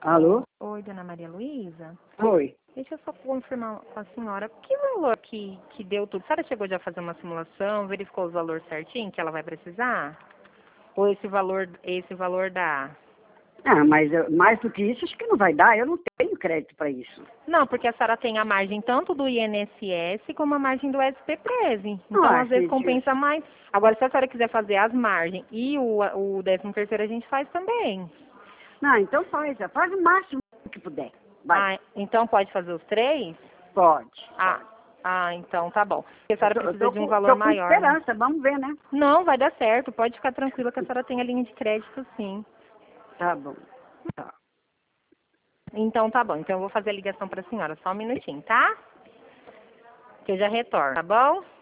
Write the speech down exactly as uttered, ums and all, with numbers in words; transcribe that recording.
Alô? Oi, dona Maria Luísa. Oi. Deixa eu só confirmar com a senhora. Que valor que, que deu tudo? A senhora chegou já a fazer uma simulação, verificou os valores certinho que ela vai precisar? Ou esse valor, esse valor dá? Ah, mas eu- mais do que isso, acho que não vai dar. Eu não tenho crédito para isso. Não, porque a senhora tem a margem tanto do I N S S como a margem do S P treze. Então, Ah, às vezes, gente. compensa mais. Agora, se a senhora quiser fazer as margens e o, o décimo terceiro, a gente faz também. Não, então faz. Faz o máximo que puder. Vai. Ah, então pode fazer os três? Pode. Ah, ah, então tá bom. Porque a Eu senhora tô, eu precisa tô de um com, valor tô com maior, né? esperança. Vamos ver, né? Não, vai dar certo. Pode ficar tranquila que a senhora tem a linha de crédito, sim. Tá bom. Tá. Então tá bom. Então eu vou fazer a ligação para a senhora. Só um minutinho, tá? Que eu já retorno, tá bom?